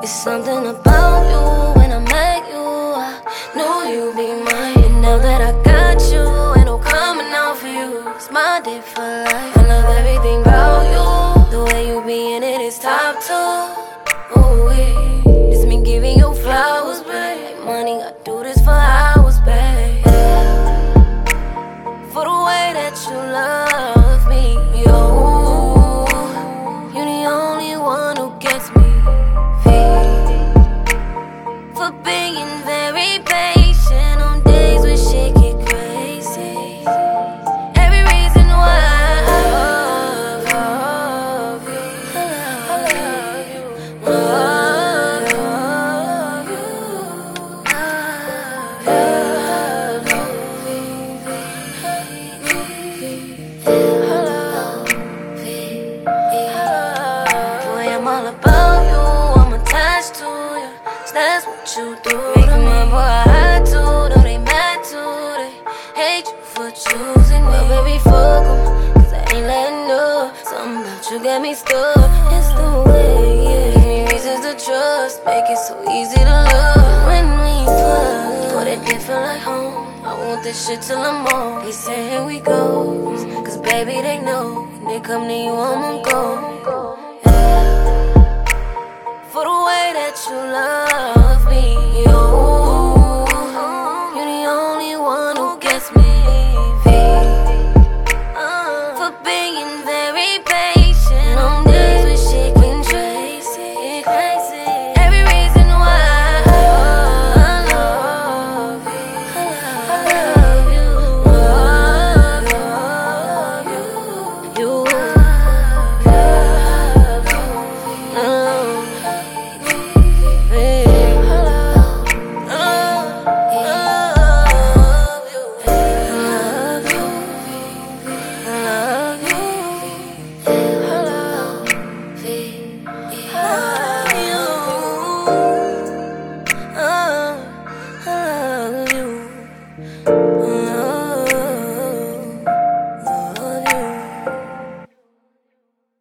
It's something about you. When I met you, I knew you'd be mine. And now that I got you, ain't no coming out for you. It's my day for life. I love everything about you. The way you be in it is top two. Ooh, it's me giving you flowers, babe. Like money, I do this for hours, babe. For the way that you love me, yo, you're the only one who gets me. For being very patient on days when shit get crazy. Every reason why I love you, I love you, boy, I'm all about you, I'm attached to you. That's what you do to me. Boy, I had to, no, they mad too. They hate you for choosing me. Well, baby, fuck 'em, 'cause I ain't letting up. Something about you got me stuck. It's the way, yeah. Give me reasons to trust, make it so easy to love. When we fuck, boy, that did feel like home. I want this shit till I'm on. They say here we go, 'cause baby, they know when they come to you, I'm gon' go. Yeah. For the way that you love